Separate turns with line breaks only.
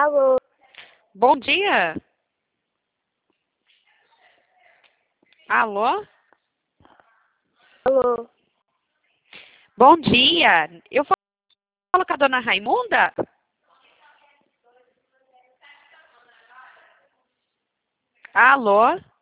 Alô,
Bom dia. Alô?
alô.
Bom dia. Eu falo com a dona Raimunda? Alô?